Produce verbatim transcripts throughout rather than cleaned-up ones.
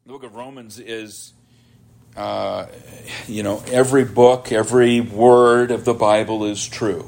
The book of Romans is, uh, you know, every book, every word of the Bible is true.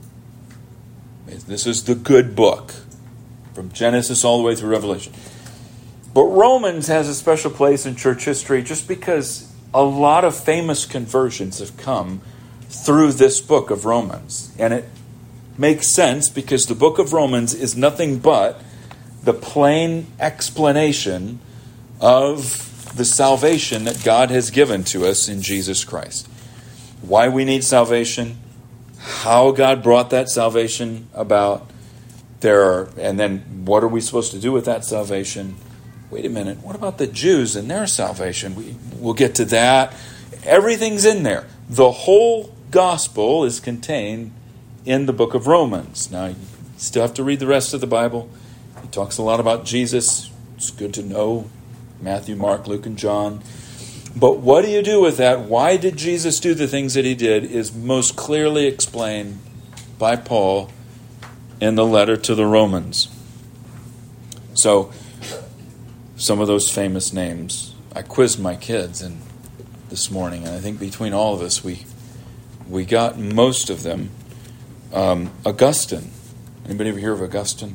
This is the good book, from Genesis all the way through Revelation. But Romans has a special place in church history just because a lot of famous conversions have come through this book of Romans. And it makes sense because the book of Romans is nothing but the plain explanation of the salvation that God has given to us in Jesus Christ. Why we need salvation, how God brought that salvation about, there are, and then what are we supposed to do with that salvation? Wait a minute, what about the Jews and their salvation? We, we'll get to that. Everything's in there. The whole gospel is contained in the book of Romans. Now, you still have to read the rest of the Bible. It talks a lot about Jesus. It's good to know Matthew, Mark, Luke, and John. But what do you do with that? Why did Jesus do the things that he did is most clearly explained by Paul in the letter to the Romans. So, some of those famous names. I quizzed my kids and this morning, and I think between all of us, we we got most of them. Um, Augustine. Anybody ever hear of Augustine?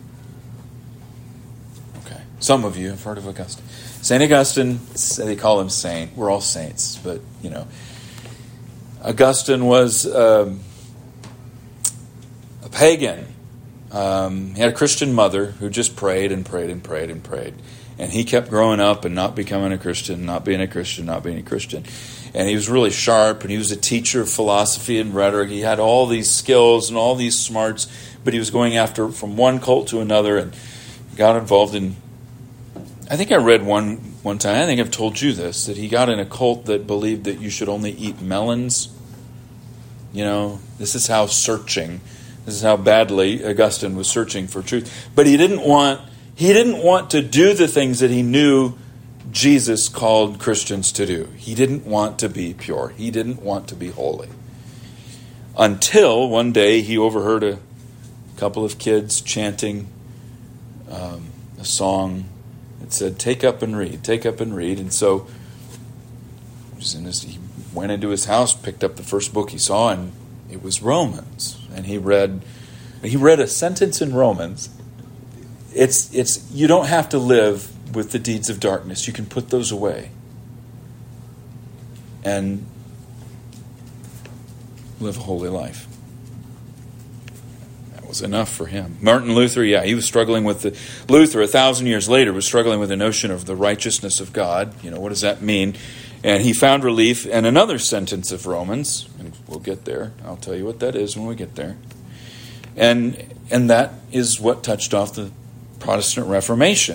Okay. Some of you have heard of Augustine. Saint Augustine, they call him saint. We're all saints, but, you know. Augustine was um, a pagan. Um, he had a Christian mother who just prayed and prayed and prayed and prayed. And he kept growing up and not becoming a Christian, not being a Christian, not being a Christian. And he was really sharp, and he was a teacher of philosophy and rhetoric. He had all these skills and all these smarts, but he was going after from one cult to another and got involved in, I think I read one one time, I think I've told you this, that he got in a cult that believed that you should only eat melons. You know, this is how searching, this is how badly Augustine was searching for truth. But he didn't want He didn't want to do the things that he knew Jesus called Christians to do. He didn't want to be pure. He didn't want to be holy. Until one day he overheard a couple of kids chanting um, a song that said, "Take up and read, take up and read." And so he went into his house, picked up the first book he saw, and it was Romans. And he read, he read a sentence in Romans. It's it's you don't have to live with the deeds of darkness. You can put those away. And live a holy life. That was enough for him. Martin Luther, yeah, he was struggling with the Luther a thousand years later was struggling with the notion of the righteousness of God. You know, what does that mean? And he found relief in another sentence of Romans, and we'll get there. I'll tell you what that is when we get there. And and that is what touched off the Protestant Reformation.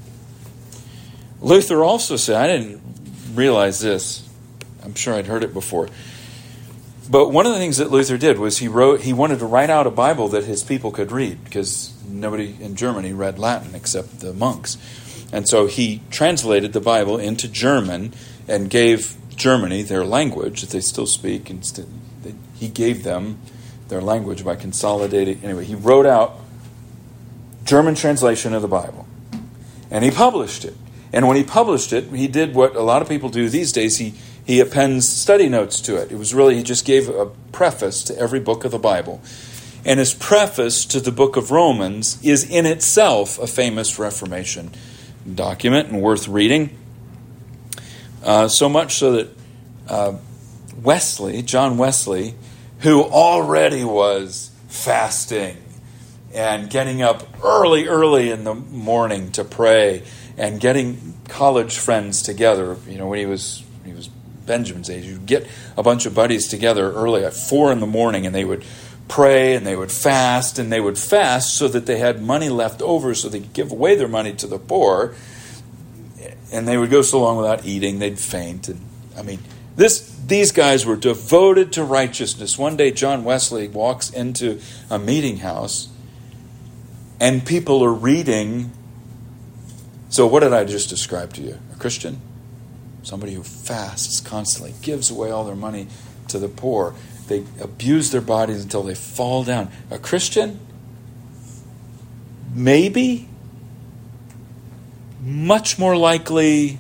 Luther also said, I didn't realize this. I'm sure I'd heard it before. But one of the things that Luther did was he wrote, he wanted to write out a Bible that his people could read, because nobody in Germany read Latin except the monks. And so he translated the Bible into German and gave Germany their language that they still speak. And st- he gave them their language by consolidating. Anyway, he wrote out German translation of the Bible. And he published it. And when he published it, he did what a lot of people do these days. He he appends study notes to it. It was really, he just gave a preface to every book of the Bible. And his preface to the book of Romans is in itself a famous Reformation document and worth reading. Uh, so much so that uh, Wesley, John Wesley, who already was fasting and getting up early, early in the morning to pray and getting college friends together. You know, when he was when he was Benjamin's age, you'd get a bunch of buddies together early at four in the morning, and they would pray and they would fast, and they would fast so that they had money left over so they could give away their money to the poor. And they would go so long without eating, they'd faint. And I mean, this these guys were devoted to righteousness. One day, John Wesley walks into a meeting house, and people are reading. So what did I just describe to you? A Christian? Somebody who fasts constantly, gives away all their money to the poor. They abuse their bodies until they fall down. A Christian? Maybe? much more likely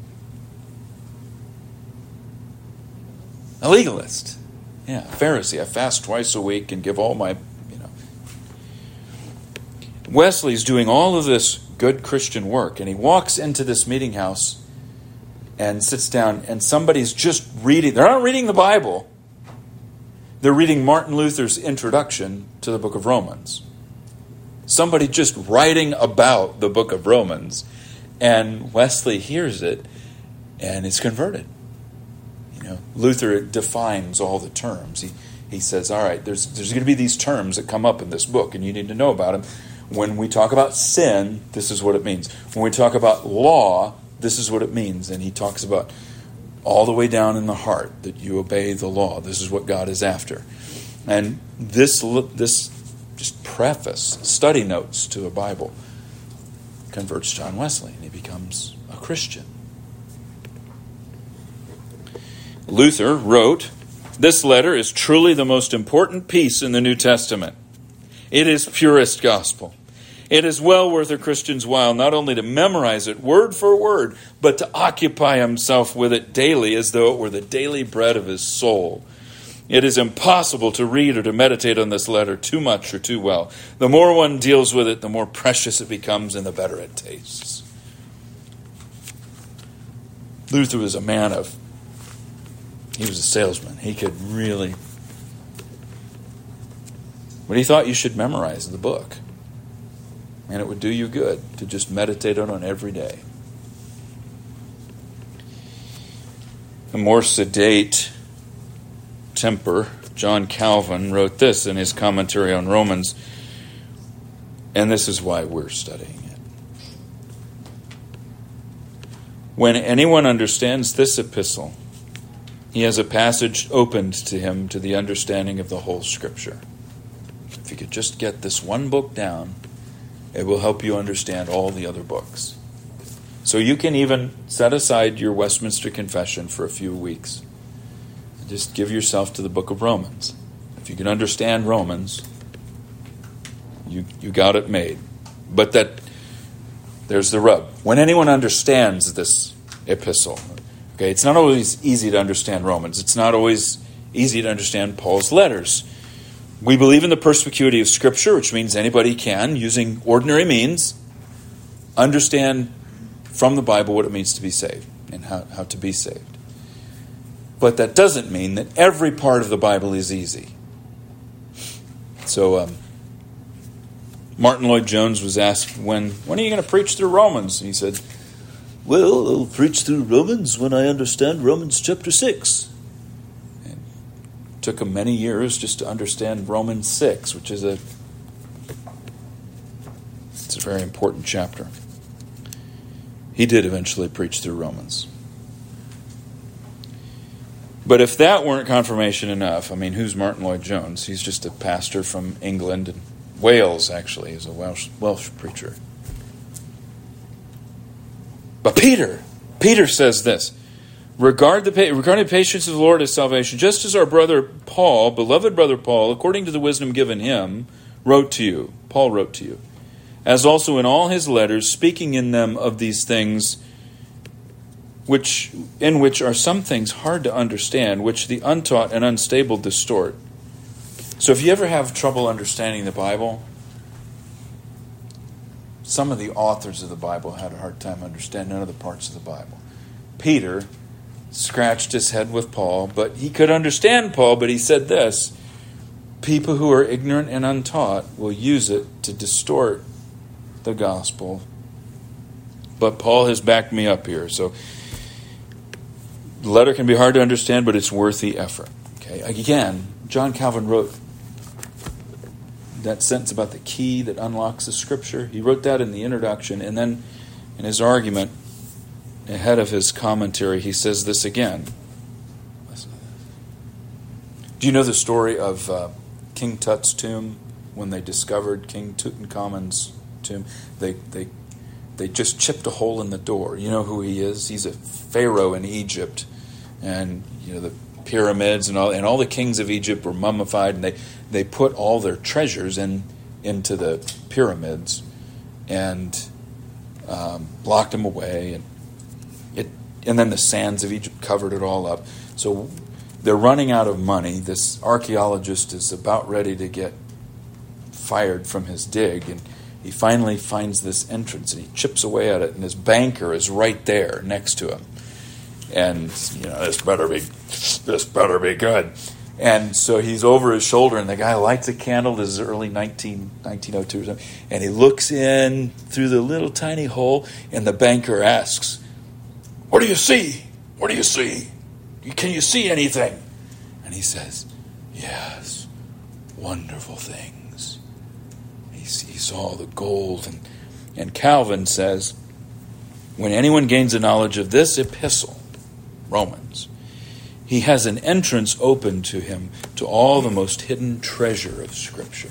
a legalist. Yeah, a Pharisee. I fast twice a week and give all my, you know. Wesley's doing all of this good Christian work, and he walks into this meeting house and sits down, and somebody's just reading. They're not reading the Bible. They're reading Martin Luther's introduction to the book of Romans. Somebody just writing about the book of Romans, and Wesley hears it and is converted. You know, Luther defines all the terms. He he says, all right, there's there's going to be these terms that come up in this book, and you need to know about them. When we talk about sin, this is what it means. When we talk about law, this is what it means. And he talks about all the way down in the heart that you obey the law. This is what God is after. And this this just preface, study notes to a Bible, converts John Wesley, and he becomes a Christian. Luther wrote, "This letter is truly the most important piece in the New Testament. It is purest gospel. It is well worth a Christian's while not only to memorize it word for word, but to occupy himself with it daily as though it were the daily bread of his soul. It is impossible to read or to meditate on this letter too much or too well. The more one deals with it, the more precious it becomes and the better it tastes." Luther was a man of, he was a salesman. He could really, but he thought you should memorize the book. And it would do you good to just meditate on it every day. A more sedate temper, John Calvin, wrote this in his commentary on Romans, and this is why we're studying it. "When anyone understands this epistle, he has a passage opened to him to the understanding of the whole Scripture." If you could just get this one book down, it will help you understand all the other books. So you can even set aside your Westminster Confession for a few weeks. Just give yourself to the book of Romans. If you can understand Romans, you you got it made. But that there's the rub. When anyone understands this epistle, okay, it's not always easy to understand Romans. It's not always easy to understand Paul's letters. We believe in the perspicuity of Scripture, which means anybody can, using ordinary means, understand from the Bible what it means to be saved and how, how to be saved. But that doesn't mean that every part of the Bible is easy. So um, Martin Lloyd-Jones was asked, when, when are you going to preach through Romans? And he said, "Well, I'll preach through Romans when I understand Romans chapter six. Took him many years just to understand Romans six, which is a it's a very important chapter. He did eventually preach through Romans. But if that weren't confirmation enough, I mean, who's Martin Lloyd-Jones? He's just a pastor from England and Wales, actually. He's a Welsh Welsh preacher. But Peter, Peter says this. Regard the, regarding the patience of the Lord as salvation, just as our brother Paul, beloved brother Paul, according to the wisdom given him, wrote to you. Paul wrote to you. As also in all his letters, speaking in them of these things, which in which are some things hard to understand, which the untaught and unstable distort. So if you ever have trouble understanding the Bible, some of the authors of the Bible had a hard time understanding other parts of the Bible. Peter scratched his head with Paul, but he could understand Paul, but he said this: people who are ignorant and untaught will use it to distort the gospel. But Paul has backed me up here. So the letter can be hard to understand, but it's worth the effort. Okay. Again, John Calvin wrote that sentence about the key that unlocks the Scripture. He wrote that in the introduction, and then in his argument, ahead of his commentary, he says this again. Do you know the story of uh, King Tut's tomb? When they discovered King Tutankhamun's tomb, they they they just chipped a hole in the door. You know who he is? He's a pharaoh in Egypt, and you know the pyramids and all and all the kings of Egypt were mummified, and they they put all their treasures in into the pyramids, and um, blocked them away, and it, and then the sands of Egypt covered it all up. So they're running out of money. This archaeologist is about ready to get fired from his dig, and he finally finds this entrance, and he chips away at it, and his banker is right there next to him. And, you know, this better be, this better be good. And so he's over his shoulder, and the guy lights a candle. This is early nineteen, nineteen oh two or something. And he looks in through the little tiny hole, and the banker asks, "What do you see? What do you see? Can you see anything?" And he says, "Yes, wonderful things." He, he saw the gold. And, and Calvin says, when anyone gains a knowledge of this epistle, Romans, he has an entrance open to him to all the most hidden treasure of Scripture.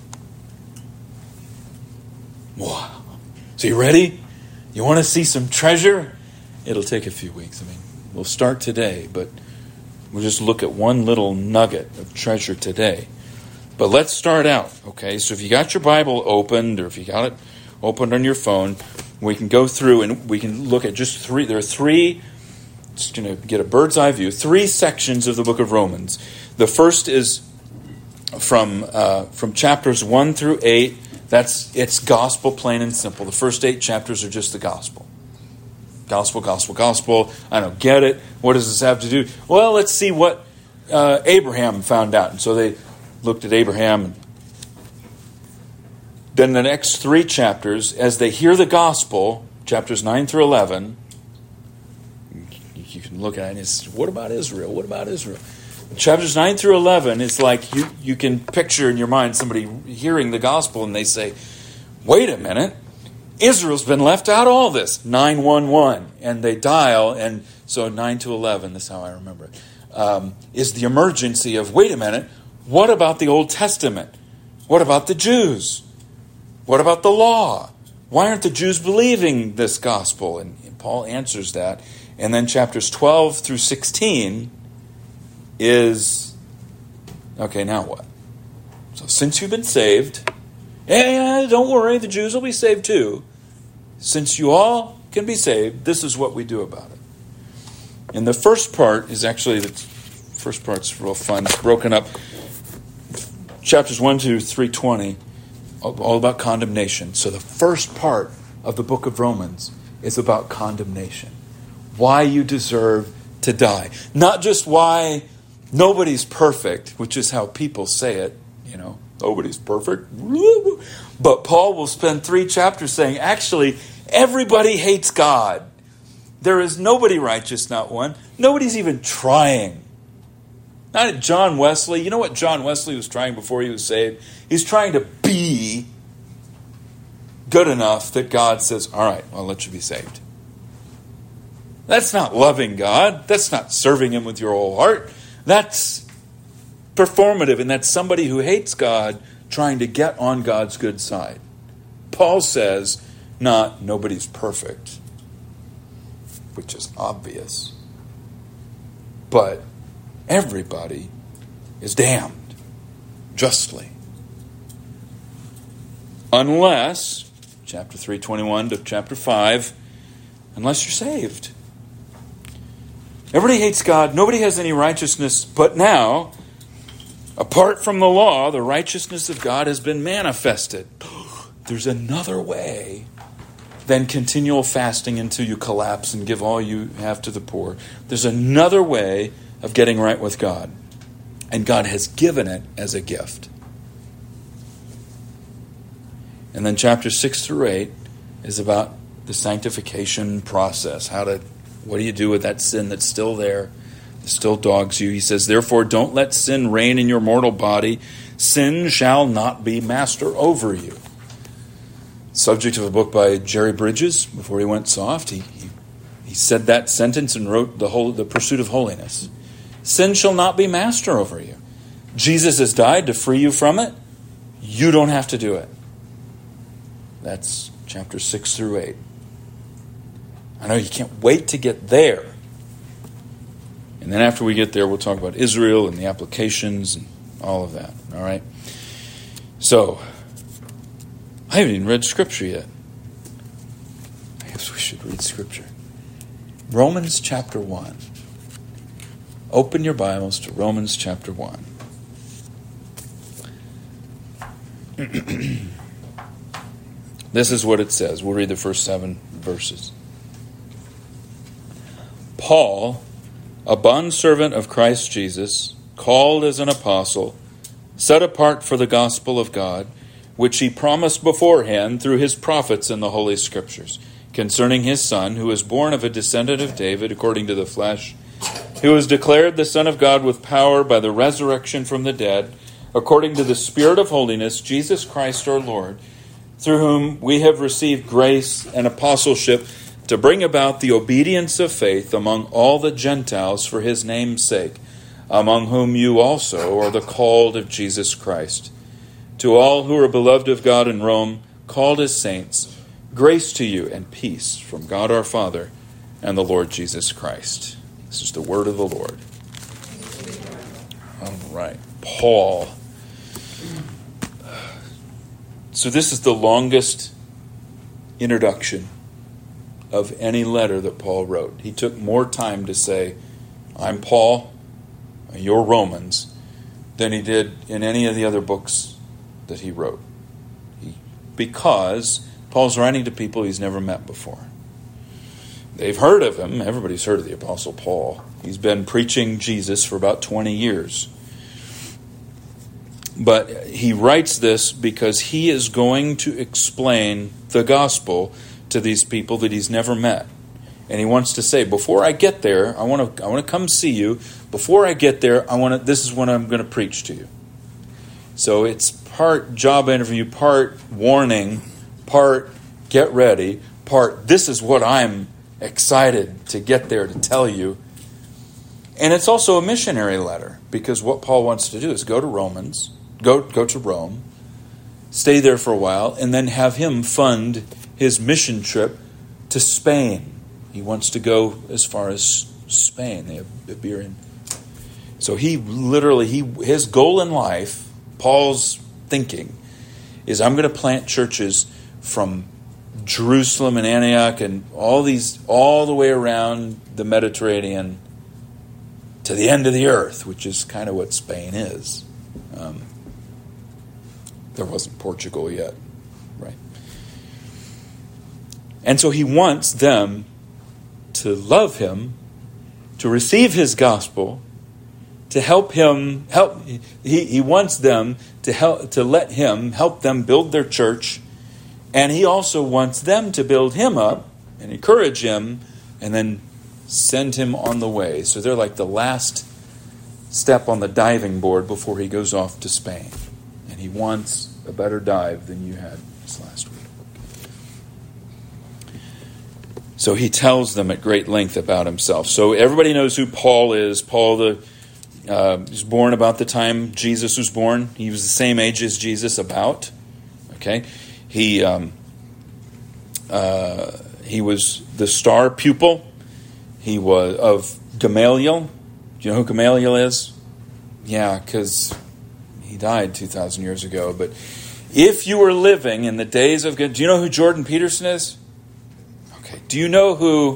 Wow. So you ready? You want to see some treasure? It'll take a few weeks. I mean, we'll start today, but we'll just look at one little nugget of treasure today. But let's start out, okay? So if you got your Bible opened, or if you got it opened on your phone, we can go through and we can look at just three. There are three, just going to get a bird's eye view, three sections of the book of Romans. The first is from uh, from chapters one through eight. That's it's gospel, plain and simple. The first eight chapters are just the gospel. Gospel, gospel, gospel. I don't get it. What does this have to do? Well, let's see what uh, Abraham found out. And so they looked at Abraham. Then the next three chapters, as they hear the gospel, chapters nine through eleven, you can look at it and it's, what about Israel? What about Israel? Chapters nine through eleven, it's like you, you can picture in your mind somebody hearing the gospel and they say, wait a minute, Israel's been left out of all this. nine one one. And they dial, and so nine to eleven, that's how I remember it, um, is the emergency of, wait a minute, what about the Old Testament? What about the Jews? What about the law? Why aren't the Jews believing this gospel? And, and Paul answers that. And then chapters twelve through sixteen is, okay, now what? So since you've been saved, and don't worry, the Jews will be saved too. Since you all can be saved, this is what we do about it. And the first part is actually, the first part's real fun. It's broken up. Chapters one to three twenty, all about condemnation. So the first part of the book of Romans is about condemnation. Why you deserve to die. Not just why nobody's perfect, which is how people say it, you know, nobody's perfect. But Paul will spend three chapters saying, actually, everybody hates God. There is nobody righteous, not one. Nobody's even trying. Not John Wesley. You know what John Wesley was trying before he was saved? He's trying to be good enough that God says, all right, I'll let you be saved. That's not loving God. That's not serving Him with your whole heart. That's performative, and that's somebody who hates God trying to get on God's good side. Paul says, not nobody's perfect, which is obvious, but everybody is damned justly. Unless, chapter three twenty-one to chapter five, unless you're saved. Everybody hates God. Nobody has any righteousness. But now, apart from the law, the righteousness of God has been manifested. There's another way than continual fasting until you collapse and give all you have to the poor. There's another way of getting right with God. And God has given it as a gift. And then chapter six through eight is about the sanctification process. How to, what do you do with that sin that's still there, that still dogs you? He says, therefore, don't let sin reign in your mortal body. Sin shall not be master over you. Subject of a book by Jerry Bridges, before he went soft. He, he, he said that sentence and wrote the whole, the Pursuit of Holiness. Sin shall not be master over you. Jesus has died to free you from it. You don't have to do it. That's chapter six through eight. I know you can't wait to get there. And then after we get there, we'll talk about Israel and the applications and all of that. All right? So, I haven't even read Scripture yet. Perhaps we should read Scripture. Romans chapter one. Open your Bibles to Romans chapter one. This is what it says. We'll read the first seven verses. Paul, a bondservant of Christ Jesus, called as an apostle, set apart for the gospel of God, which he promised beforehand through his prophets in the Holy Scriptures, concerning his Son, who was born of a descendant of David according to the flesh, who was declared the Son of God with power by the resurrection from the dead, according to the Spirit of holiness, Jesus Christ our Lord, through whom we have received grace and apostleship to bring about the obedience of faith among all the Gentiles for his name's sake, among whom you also are the called of Jesus Christ. To all who are beloved of God in Rome, called as saints, grace to you and peace from God our Father and the Lord Jesus Christ. This is the word of the Lord. All right. Paul. So this is the longest introduction of any letter that Paul wrote. He took more time to say, I'm Paul, you're Romans, than he did in any of the other books that he wrote. He, because Paul's writing to people he's never met before. They've heard of him. Everybody's heard of the Apostle Paul. He's been preaching Jesus for about twenty years. But he writes this because he is going to explain the gospel to these people that he's never met. And he wants to say, before I get there, I want to I want to come see you. Before I get there, I want to this is what I'm going to preach to you. So it's part job interview, part warning, part get ready, part this is what I'm excited to get there to tell you. And it's also a missionary letter, because what Paul wants to do is go to Romans, go go to Rome, stay there for a while, and then have him fund his mission trip to Spain. He wants to go as far as Spain. They have Iberian. So he literally, he his goal in life, Paul's thinking, is I'm going to plant churches from Jerusalem and Antioch and all these, all the way around the Mediterranean to the end of the earth, which is kind of what Spain is. Um, there wasn't Portugal yet, right? And so he wants them to love him, to receive his gospel, to help him help. He, he wants them to help to let him help them build their church, and he also wants them to build him up and encourage him, and then send him on the way. So they're like the last step on the diving board before he goes off to Spain, and he wants a better dive than you had this last week. So he tells them at great length about himself. So everybody knows who Paul is. Paul the uh, was born about the time Jesus was born. He was the same age as Jesus, about. Okay, he um, uh, he was the star pupil. He was of Gamaliel. Do you know who Gamaliel is? Yeah, because he died two thousand years ago. But if you were living in the days of... Do you know who Jordan Peterson is? Okay. Do you know who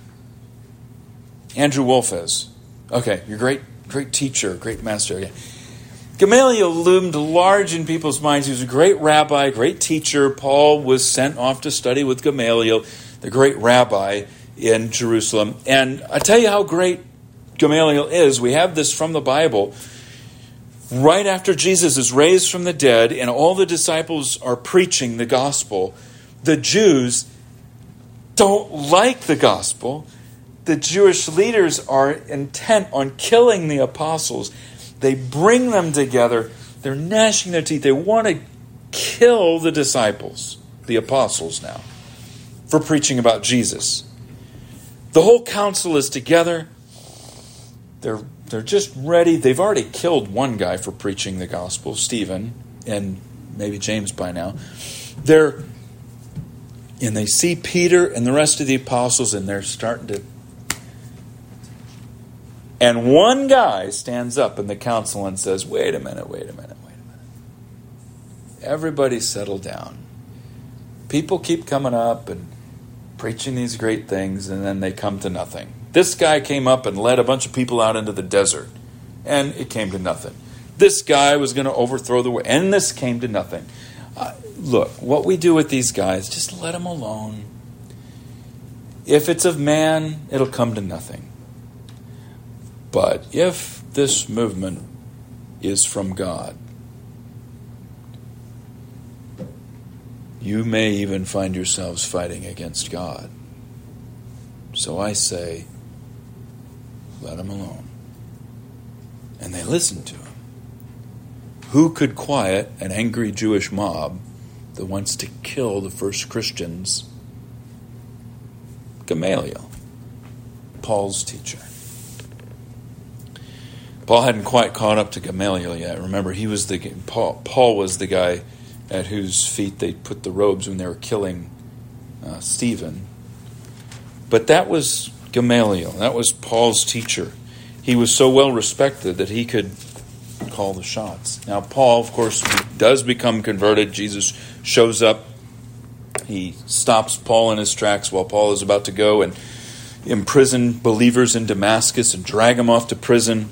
Andrew Wolfe is? Okay, you're a great, great teacher, great master. Okay. Gamaliel loomed large in people's minds. He was a great rabbi, great teacher. Paul was sent off to study with Gamaliel, the great rabbi in Jerusalem. And I tell you how great Gamaliel is. We have this from the Bible. Right after Jesus is raised from the dead and all the disciples are preaching the gospel, the Jews don't like the gospel. The Jewish leaders are intent on killing the apostles. They bring them together. They're gnashing their teeth. They want to kill the disciples, the apostles now, for preaching about Jesus. The whole council is together. They're they're just ready. They've already killed one guy for preaching the gospel, Stephen, and maybe James by now. They're and they see Peter and the rest of the apostles, and they're starting to. And one guy stands up in the council and says, "Wait a minute, wait a minute, wait a minute. Everybody settle down. People keep coming up and preaching these great things, and then they come to nothing. This guy came up and led a bunch of people out into the desert, and it came to nothing. This guy was going to overthrow the way, and this came to nothing. Uh, look, what we do with these guys, just let them alone. If it's of man, it'll come to nothing. But if this movement is from God, you may even find yourselves fighting against God. So I say, let them alone. And they listened to him. Who could quiet an angry Jewish mob that wants to kill the first Christians? Gamaliel, Paul's teacher. Paul hadn't quite caught up to Gamaliel yet. Remember, he was the Paul. Paul was the guy at whose feet they put the robes when they were killing uh, Stephen. But that was Gamaliel. That was Paul's teacher. He was so well respected that he could call the shots. Now, Paul, of course, does become converted. Jesus shows up. He stops Paul in his tracks while Paul is about to go and imprison believers in Damascus and drag him off to prison.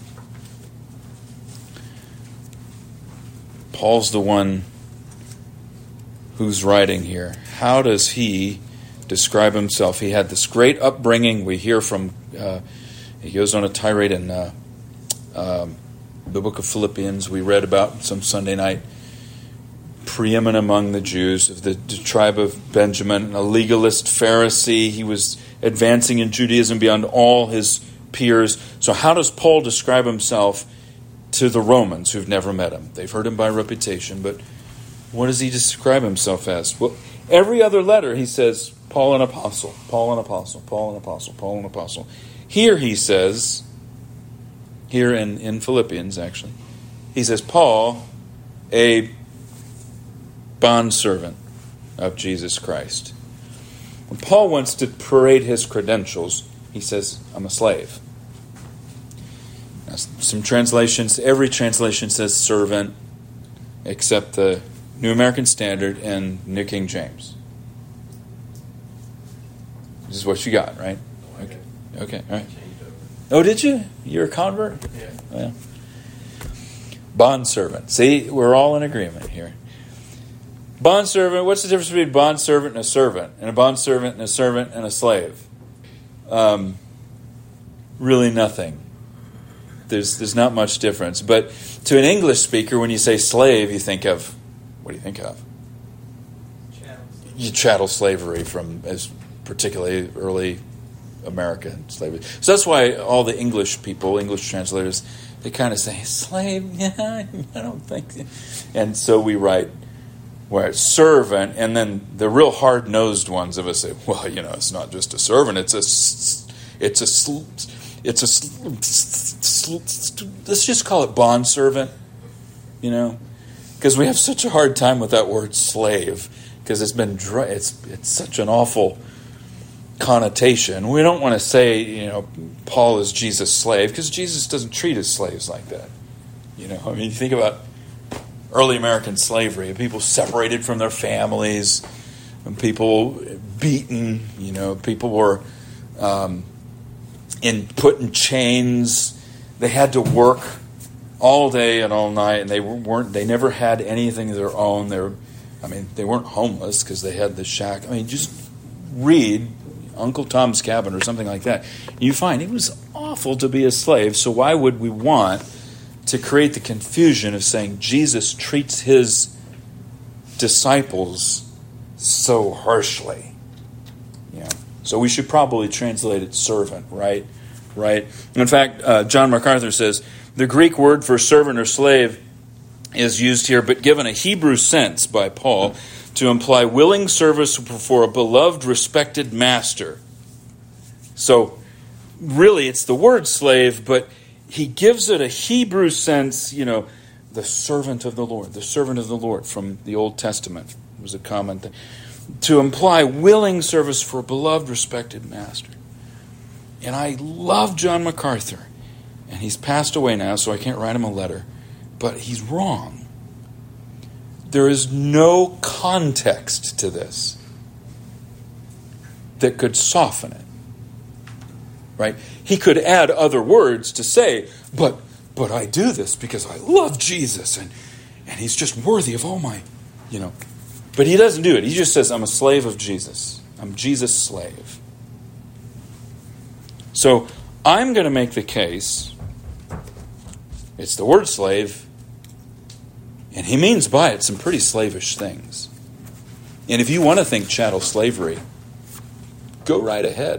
Paul's the one who's writing here. How does he describe himself? He had this great upbringing. We hear from, uh, he goes on a tirade in uh, um, the book of Philippians we read about some Sunday night. Preeminent among the Jews of the, the tribe of Benjamin, a legalist Pharisee. He was advancing in Judaism beyond all his peers. So how does Paul describe himself to the Romans who've never met him? They've heard him by reputation, but what does he describe himself as? Well, every other letter he says, Paul an apostle, Paul an apostle, Paul an apostle, Paul an apostle. Here he says, here in, in Philippians actually, he says, Paul, a bondservant of Jesus Christ. When Paul wants to parade his credentials, he says, I'm a slave. Now, some translations, every translation says servant, except the New American Standard and New King James. This is what you got, right? Okay, okay, all right. Oh, did you? You're a convert? Yeah. Well, bondservant. See, we're all in agreement here. Bondservant, what's the difference between a bondservant and a servant? And a bondservant and a servant and a slave? Um, really nothing. There's there's not much difference. But to an English speaker, when you say slave, you think of, what do you think of? Chattel. You chattel slavery from as particularly early American slavery. So that's why all the English people, English translators, they kind of say, slave? Yeah, I don't think so. And so we write, where it's servant, and then the real hard-nosed ones of us say, well, you know, it's not just a servant, it's a, it's a, it's a, let's just call it bondservant, you know, because we have such a hard time with that word slave, because it's been, it's it's such an awful connotation. We don't want to say, you know, Paul is Jesus' slave, because Jesus doesn't treat his slaves like that, you know. I mean, you think about early American slavery, people separated from their families, and people beaten, you know, people were um, in put in chains. They had to work all day and all night, and they weren't. They never had anything of their own. They were, I mean, they weren't homeless because they had the shack. I mean, just read Uncle Tom's Cabin or something like that. You find it was awful to be a slave. So why would we want to create the confusion of saying Jesus treats his disciples so harshly? Yeah. So we should probably translate it servant, right? Right. In fact, uh, John MacArthur says the Greek word for servant or slave is used here, but given a Hebrew sense by Paul to imply willing service for a beloved, respected master. So really, it's the word slave, but he gives it a Hebrew sense, you know, the servant of the Lord, the servant of the Lord from the Old Testament was a common thing, to imply willing service for a beloved, respected master. And I love John MacArthur, and he's passed away now, so I can't write him a letter, but he's wrong. There is no context to this. that could soften it. Right? He could add other words to say, but but I do this because I love Jesus and, and he's just worthy of all my, you know. But he doesn't do it. He just says, I'm a slave of Jesus. I'm Jesus' slave. So I'm going to make the case, it's the word slave, and he means by it some pretty slavish things. And if you want to think chattel slavery, go right ahead.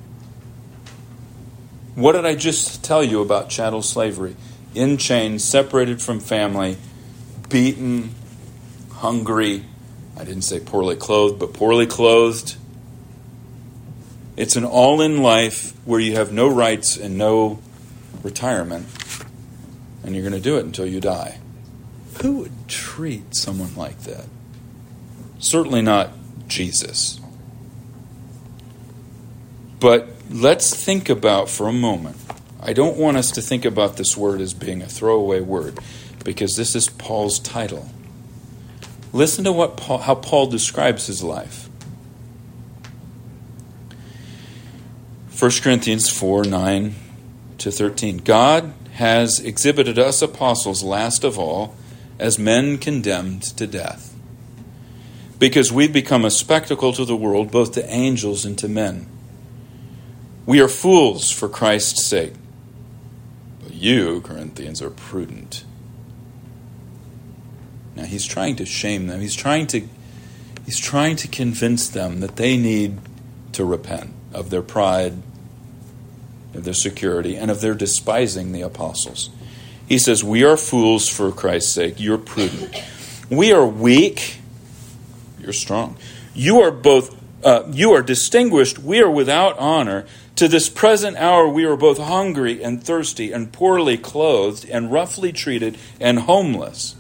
What did I just tell you about chattel slavery? In chains, separated from family, beaten, hungry. I didn't say poorly clothed, but poorly clothed. It's an all-in life where you have no rights and no retirement. And you're going to do it until you die. Who would treat someone like that? Certainly not Jesus. But let's think about for a moment. I don't want us to think about this word as being a throwaway word, because this is Paul's title. Listen to what Paul, how Paul describes his life. First Corinthians four, nine to thirteen. God has exhibited us apostles last of all as men condemned to death, because we've become a spectacle to the world, both to angels and to men. We are fools for Christ's sake. But you, Corinthians, are prudent. Now he's trying to shame them. He's trying to he's trying to convince them that they need to repent of their pride, of their security, and of their despising the apostles. He says, we are fools for Christ's sake. You're prudent. We are weak. You're strong. You are both uh, you are distinguished. We are without honor. To this present hour we are both hungry and thirsty and poorly clothed and roughly treated and homeless.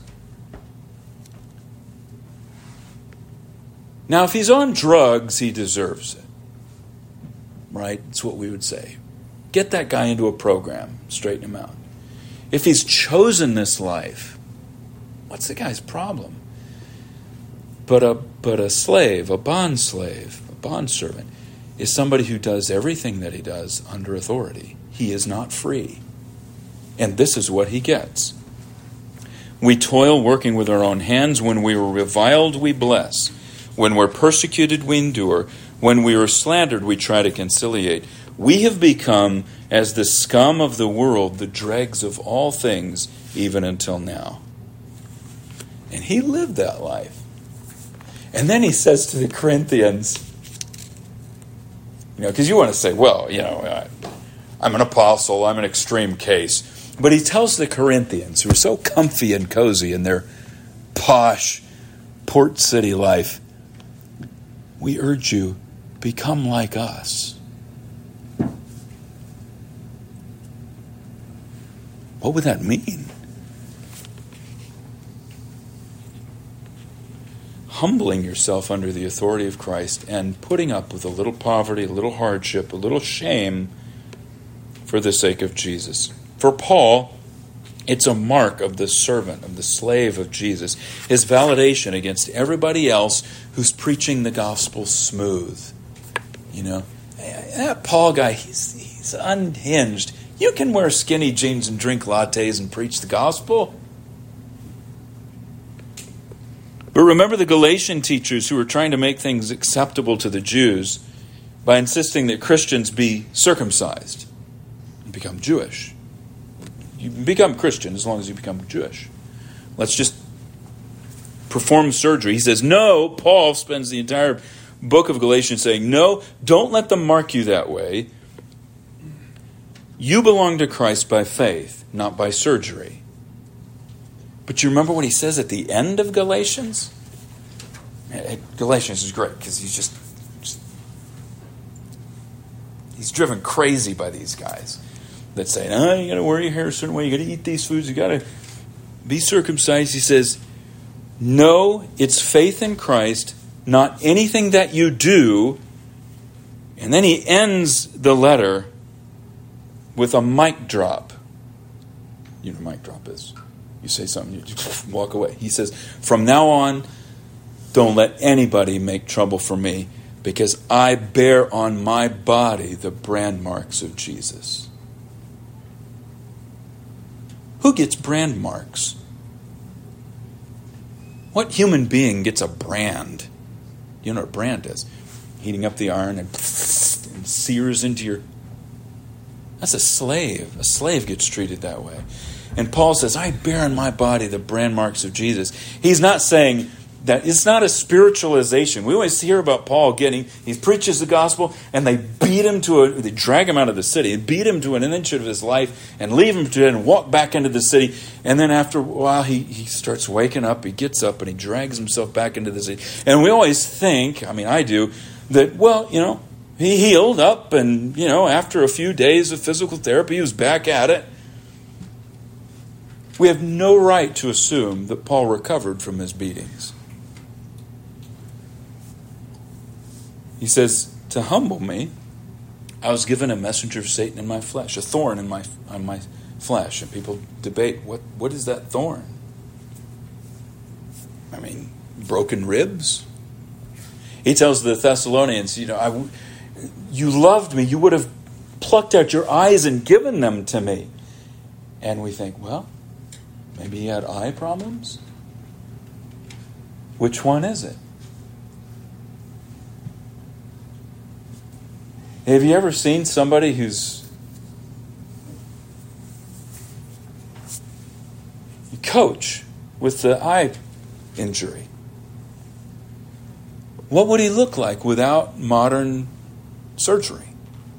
Now, if he's on drugs, he deserves it. Right? It's what we would say. Get that guy into a program. Straighten him out. If he's chosen this life, what's the guy's problem? But a but a slave, a bond slave, a bondservant, is somebody who does everything that he does under authority. He is not free. And this is what he gets. We toil working with our own hands. When we are reviled, we bless. When we're persecuted, we endure. When we are slandered, we try to conciliate. We have become as the scum of the world, the dregs of all things, even until now. And he lived that life. And then he says to the Corinthians, you know, because you want to say, well, you know, I'm an apostle, I'm an extreme case. But he tells the Corinthians, who are so comfy and cozy in their posh port city life, we urge you, become like us. What would that mean? Humbling yourself under the authority of Christ and putting up with a little poverty, a little hardship, a little shame for the sake of Jesus. For Paul, it's a mark of the servant, of the slave of Jesus. His validation against everybody else who's preaching the gospel smooth. You know, that Paul guy, he's, he's unhinged. You can wear skinny jeans and drink lattes and preach the gospel. But remember the Galatian teachers who were trying to make things acceptable to the Jews by insisting that Christians be circumcised and become Jewish. You become Christian as long as you become Jewish. Let's just perform surgery. He says, no, Paul spends the entire book of Galatians saying, no, don't let them mark you that way. You belong to Christ by faith, not by surgery. But you remember what he says at the end of Galatians? Galatians is great because he's just, just he's driven crazy by these guys that say, oh, you got to wear your hair a certain way, you got to eat these foods, you got to be circumcised. He says, no, it's faith in Christ, not anything that you do. And then he ends the letter with a mic drop. You know what a mic drop is. You say something, you just walk away. He says, from now on, don't let anybody make trouble for me, because I bear on my body the brand marks of Jesus. Who gets brand marks? What human being gets a brand? You know what a brand is? Heating up the iron and, and sears into your... That's a slave. A slave gets treated that way. And Paul says, I bear on my body the brand marks of Jesus. He's not saying that it's not a spiritualization. We always hear about Paul getting, he preaches the gospel and they beat him to a, they drag him out of the city, beat him to an inch of his life and leave him to it and walk back into the city. And then after a while he, he starts waking up, he gets up and he drags himself back into the city. And we always think, I mean I do, that well, you know, he healed up and, you know, after a few days of physical therapy he was back at it. We have no right to assume that Paul recovered from his beatings. He says, to humble me, I was given a messenger of Satan in my flesh, a thorn in my on my flesh. And people debate, what, what is that thorn? I mean, broken ribs? He tells the Thessalonians, you know, I, you loved me, you would have plucked out your eyes and given them to me. And we think, well, maybe he had eye problems? Which one is it? Have you ever seen somebody who's a coach with the eye injury? What would he look like without modern surgery?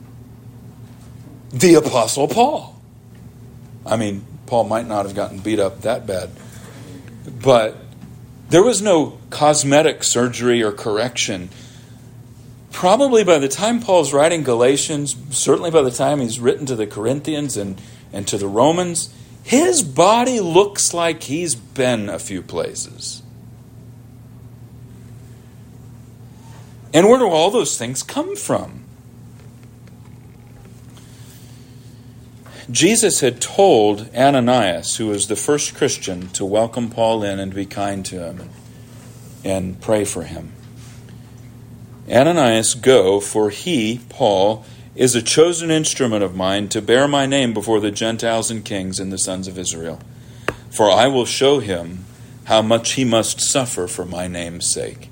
The Apostle Paul. I mean, Paul might not have gotten beat up that bad, but there was no cosmetic surgery or correction. Probably by the time Paul's writing Galatians, certainly by the time he's written to the Corinthians and, and to the Romans, his body looks like he's been a few places. And where do all those things come from? Jesus had told Ananias, who was the first Christian, to welcome Paul in and be kind to him and, and pray for him. Ananias, go, for he, Paul, is a chosen instrument of mine to bear my name before the Gentiles and kings and the sons of Israel. For I will show him how much he must suffer for my name's sake.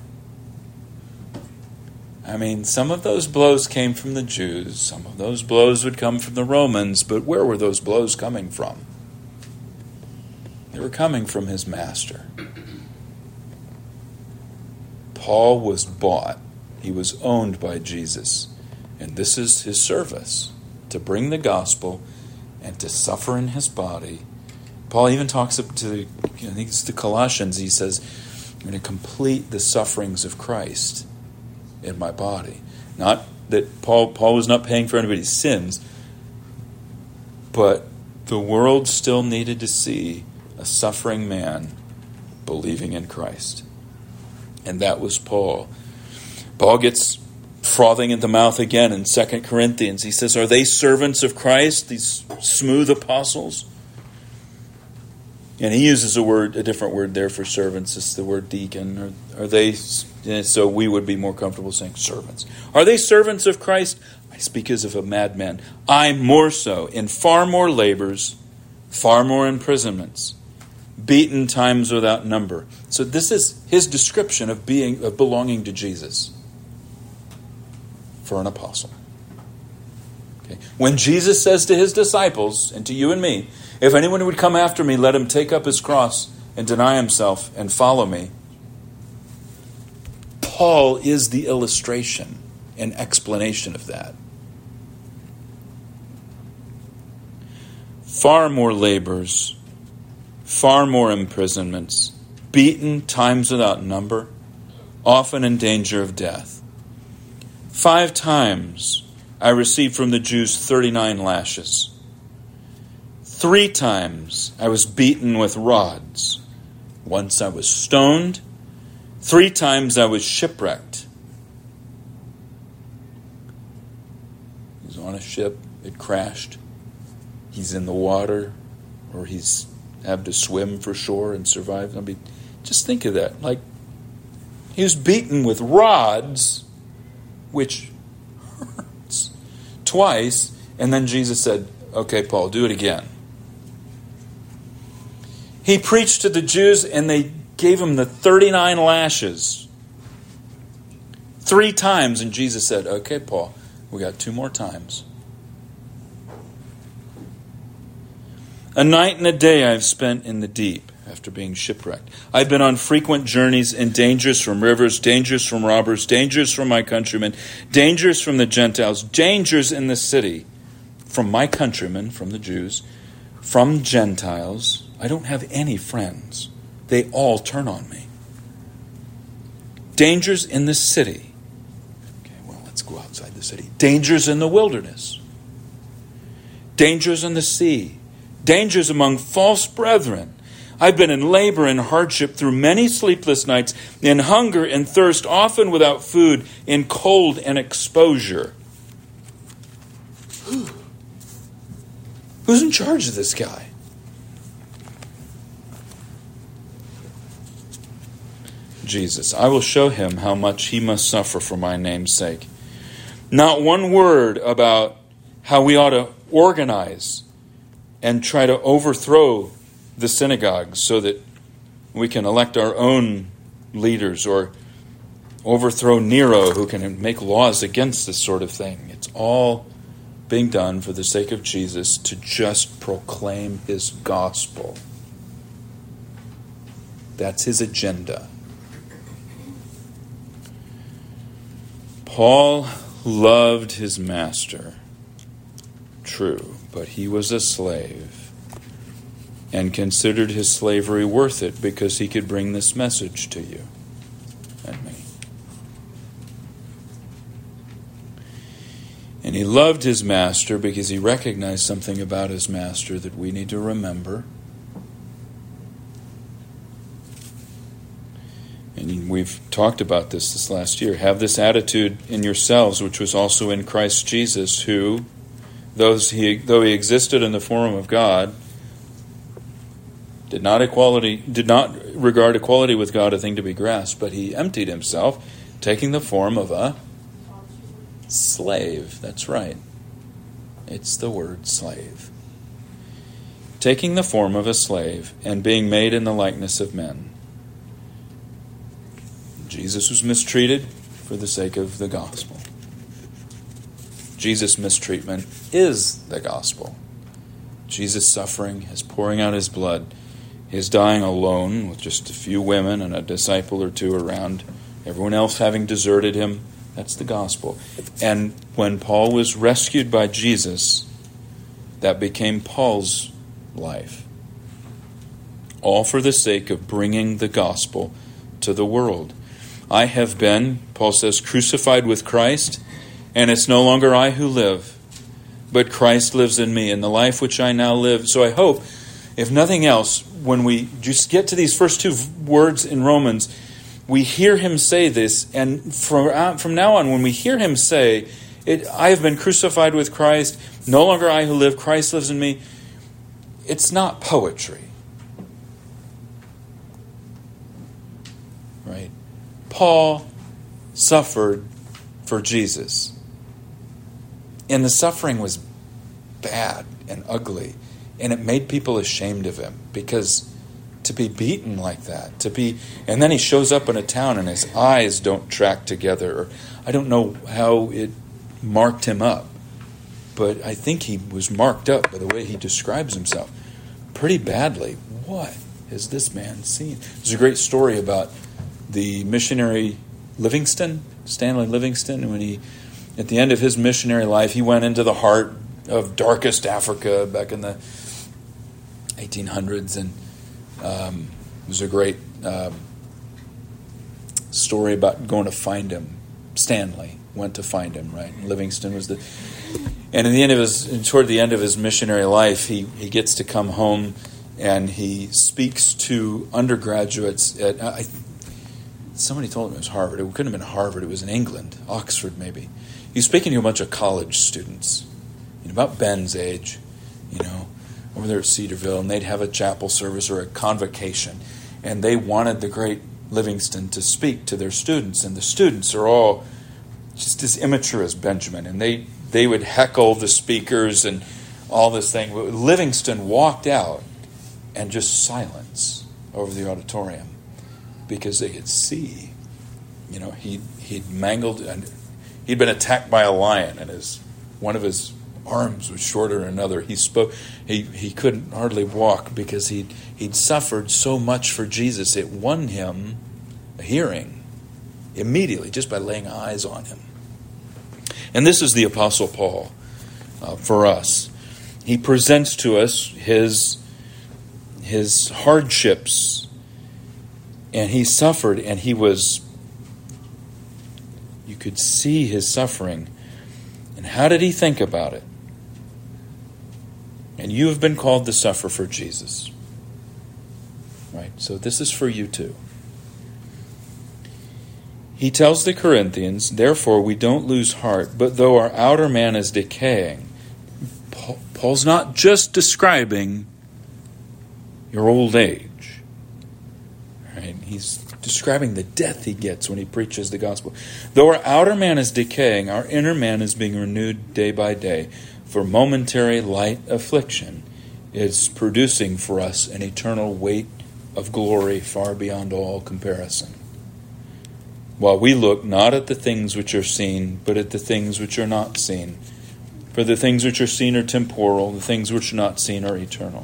I mean, some of those blows came from the Jews. Some of those blows would come from the Romans. But where were those blows coming from? They were coming from his master. Paul was bought. He was owned by Jesus. And this is his service, to bring the gospel and to suffer in his body. Paul even talks up to, I think it's the Colossians, he says, I'm going to complete the sufferings of Christ in my body. Not that Paul, Paul was not paying for anybody's sins, but the world still needed to see a suffering man believing in Christ. And that was Paul. Paul gets frothing at the mouth again in Second Corinthians. He says, are they servants of Christ, these smooth apostles? And he uses a word, a different word there for servants. It's the word deacon. Are, are they, so we would be more comfortable saying servants. Are they servants of Christ? I speak as of a madman. I more so, in far more labors, far more imprisonments, beaten times without number. So this is his description of being, of belonging to Jesus for an apostle. Okay. When Jesus says to his disciples and to you and me, if anyone would come after me, let him take up his cross and deny himself and follow me. Paul is the illustration and explanation of that. Far more labors, far more imprisonments, beaten times without number, often in danger of death. Five times I received from the Jews thirty-nine lashes. Three times I was beaten with rods. Once I was stoned. Three times I was shipwrecked. He's on a ship. It crashed. He's in the water, or he's had to swim for shore and survive. I mean, just think of that. Like, he was beaten with rods which hurts. Twice, and then Jesus said, okay, Paul, do it again. He preached to the Jews, and they gave him the thirty-nine lashes. Three times, and Jesus said, okay, Paul, we got two more times. A night and a day I have spent in the deep after being shipwrecked. I've been on frequent journeys in dangers from rivers, dangers from robbers, dangers from my countrymen, dangers from the Gentiles, dangers in the city from my countrymen, from the Jews, from Gentiles. I don't have any friends. They all turn on me. Dangers in the city. Okay, well, let's go outside the city. Dangers in the wilderness. Dangers in the sea. Dangers among false brethren. I've been in labor and hardship through many sleepless nights, in hunger and thirst, often without food, in cold and exposure. Who's in charge of this guy? Jesus. I will show him how much he must suffer for my name's sake. Not one word about how we ought to organize and try to overthrow the synagogues so that we can elect our own leaders, or overthrow Nero, who can make laws against this sort of thing. It's all being done for the sake of Jesus, to just proclaim his gospel. That's his agenda. Paul loved his master. True, but he was a slave and considered his slavery worth it because he could bring this message to you and me. And he loved his master because he recognized something about his master that we need to remember. And we've talked about this this last year. Have this attitude in yourselves, which was also in Christ Jesus, who, though he, though he existed in the form of God, did not equality did not regard equality with God a thing to be grasped, but he emptied himself, taking the form of a slave. That's right. It's the word slave. Taking the form of a slave and being made in the likeness of men. Jesus was mistreated for the sake of the gospel. Jesus' mistreatment is the gospel. Jesus' suffering, his pouring out his blood, his dying alone with just a few women and a disciple or two around, everyone else having deserted him, that's the gospel. And when Paul was rescued by Jesus, that became Paul's life. All for the sake of bringing the gospel to the world. I have been, Paul says, crucified with Christ, and it's no longer I who live, but Christ lives in me, in the life which I now live. So I hope, if nothing else, when we just get to these first two words in Romans, we hear him say this, and from, from now on, when we hear him say, it, I have been crucified with Christ, no longer I who live, Christ lives in me, it's not poetry. Right? Paul suffered for Jesus. And the suffering was bad and ugly. And it made people ashamed of him. Because to be beaten like that, to be, and then he shows up in a town and his eyes don't track together. Or I don't know how it marked him up. But I think he was marked up by the way he describes himself pretty badly. What has this man seen? There's a great story about the missionary Livingston, Stanley Livingston, when he, at the end of his missionary life, he went into the heart of darkest Africa back in the eighteen hundreds, and um, it was a great um, story about going to find him. Stanley went to find him, right? And Livingston was the, and in the end of his, toward the end of his missionary life, he he gets to come home and he speaks to undergraduates at. I, Somebody told him it was Harvard. It couldn't have been Harvard. It was in England, Oxford maybe. He was speaking to a bunch of college students, you know, about Ben's age, you know, over there at Cedarville, and they'd have a chapel service or a convocation, and they wanted the great Livingston to speak to their students, and the students are all just as immature as Benjamin. And they, they would heckle the speakers and all this thing. Livingston walked out and just silence over the auditorium because they could see, you know, he he'd mangled and he'd been attacked by a lion, and his one of his arms was shorter than another. He spoke. He he couldn't hardly walk because he'd he'd suffered so much for Jesus. It won him a hearing immediately just by laying eyes on him. And this is the Apostle Paul uh, for us. He presents to us his his hardships, and he suffered, and he was. You could see his suffering. And how did he think about it? And you have been called to suffer for Jesus. Right? So this is for you too. He tells the Corinthians, therefore we don't lose heart, but though our outer man is decaying. Paul, Paul's not just describing your old age. Right? He's describing the death he gets when he preaches the gospel. Though our outer man is decaying, our inner man is being renewed day by day. For momentary light affliction is producing for us an eternal weight of glory far beyond all comparison. While we look not at the things which are seen, but at the things which are not seen. For the things which are seen are temporal, the things which are not seen are eternal.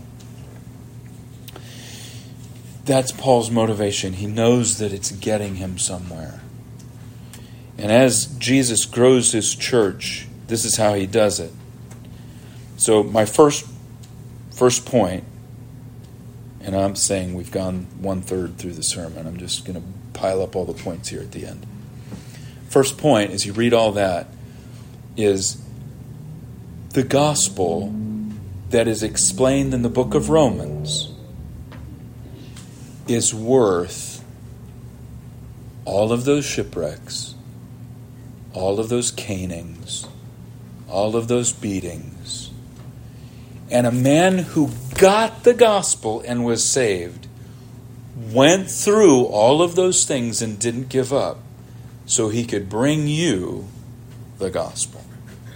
That's Paul's motivation. He knows that it's getting him somewhere. And as Jesus grows his church, this is how he does it. So my first first point, and I'm saying we've gone one-third through the sermon. I'm just going to pile up all the points here at the end. First point, as you read all that, is the gospel that is explained in the book of Romans is worth all of those shipwrecks, all of those canings, all of those beatings. And a man who got the gospel and was saved went through all of those things and didn't give up so he could bring you the gospel.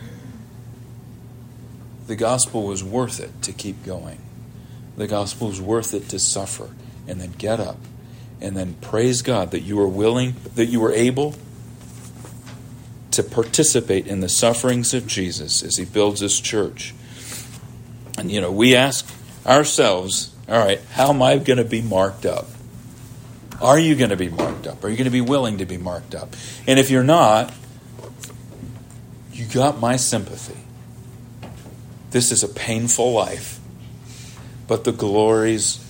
The gospel was worth it to keep going. The gospel was worth it to suffer and then get up and then praise God that you were willing, that you were able to participate in the sufferings of Jesus as he builds his church. And, you know, we ask ourselves, all right, how am I going to be marked up? Are you going to be marked up? Are you going to be willing to be marked up? And if you're not, you got my sympathy. This is a painful life, but the glories,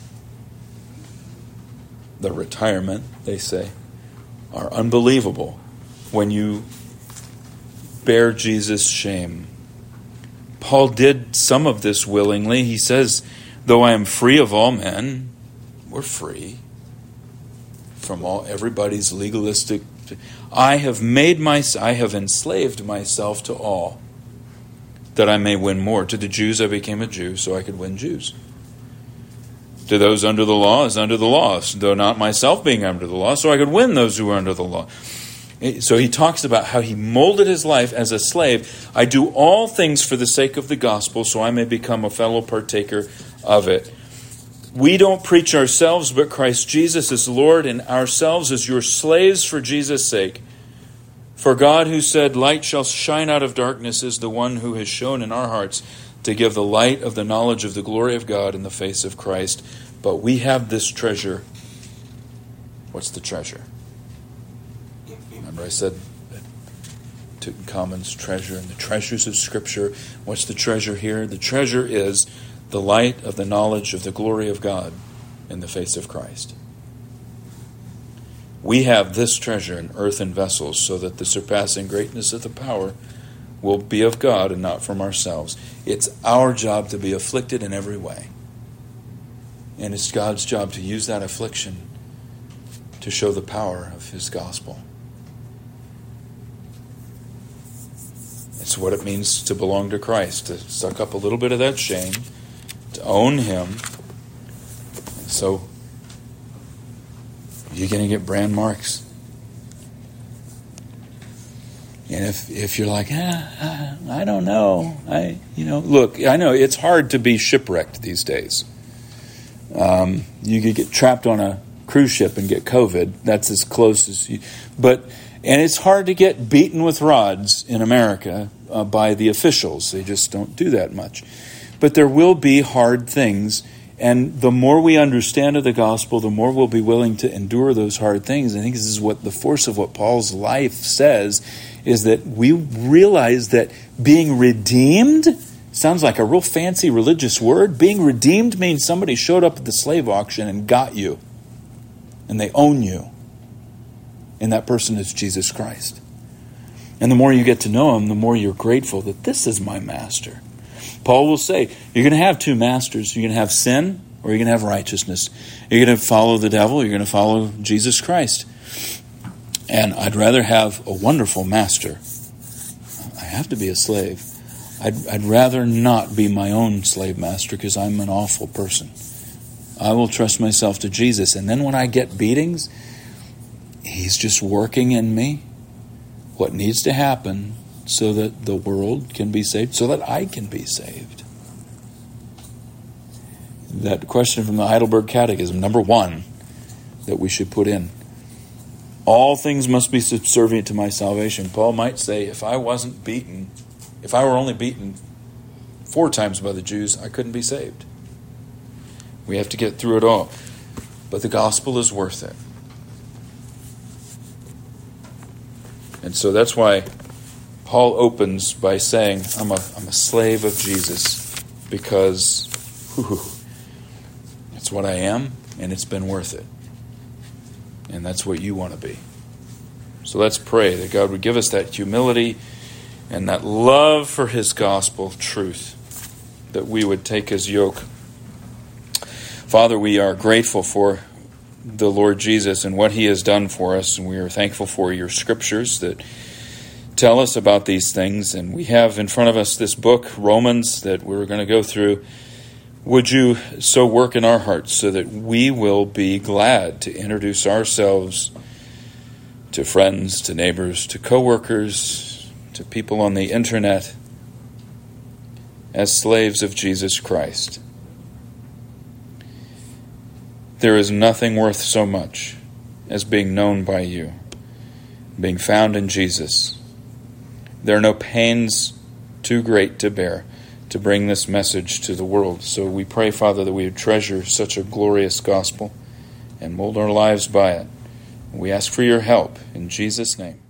the retirement, they say, are unbelievable when you bear Jesus' shame. Paul did some of this willingly. He says, though I am free of all men, we're free from all everybody's legalistic. I have made my, I have enslaved myself to all, that I may win more. To the Jews I became a Jew, so I could win Jews. To those under the law is under the law, though not myself being under the law, so I could win those who are under the law. So he talks about how he molded his life as a slave. I do all things for the sake of the gospel, so I may become a fellow partaker of it. We don't preach ourselves, but Christ Jesus is Lord, and ourselves as your slaves for Jesus' sake. For God, who said, light shall shine out of darkness, is the one who has shown in our hearts to give the light of the knowledge of the glory of God in the face of Christ. But we have this treasure. What's the treasure? Remember I said Tutankhamun's treasure and the treasures of Scripture. What's the treasure here? The treasure is the light of the knowledge of the glory of God in the face of Christ. We have this treasure in earthen vessels so that the surpassing greatness of the power will be of God and not from ourselves. It's our job to be afflicted in every way. And it's God's job to use that affliction to show the power of his gospel. It's what it means to belong to Christ, to suck up a little bit of that shame, to own him. So you're going to get brand marks. And if if you're like, ah, I don't know, I you know, look, I know it's hard to be shipwrecked these days. Um, you could get trapped on a cruise ship and get COVID. That's as close as you. But and it's hard to get beaten with rods in America uh, by the officials. They just don't do that much. But there will be hard things. And the more we understand of the gospel, the more we'll be willing to endure those hard things. I think this is what the force of what Paul's life says, is that we realize that being redeemed sounds like a real fancy religious word. Being redeemed means somebody showed up at the slave auction and got you. And they own you. And that person is Jesus Christ. And the more you get to know him, the more you're grateful that this is my master. Paul will say, you're going to have two masters. You're going to have sin or you're going to have righteousness. You're going to follow the devil. You're going to follow Jesus Christ. And I'd rather have a wonderful master. I have to be a slave. I'd, I'd rather not be my own slave master because I'm an awful person. I will trust myself to Jesus. And then when I get beatings, he's just working in me what needs to happen so that the world can be saved, so that I can be saved. That question from the Heidelberg Catechism, number one, that we should put in. All things must be subservient to my salvation. Paul might say, if I wasn't beaten, if I were only beaten four times by the Jews, I couldn't be saved. We have to get through it all. But the gospel is worth it. And so that's why Paul opens by saying, I'm a, I'm a slave of Jesus because whew, that's what I am, and it's been worth it. And that's what you want to be. So let's pray that God would give us that humility and that love for his gospel truth, that we would take his yoke. Father, we are grateful for the Lord Jesus and what he has done for us, and we are thankful for your scriptures that tell us about these things. And we have in front of us this book, Romans, that we're going to go through. Would you so work in our hearts so that we will be glad to introduce ourselves to friends, to neighbors, to coworkers, to people on the internet as slaves of Jesus Christ. There is nothing worth so much as being known by you, being found in Jesus. There are no pains too great to bear to bring this message to the world. So we pray, Father, that we would treasure such a glorious gospel and mold our lives by it. We ask for your help in Jesus' name.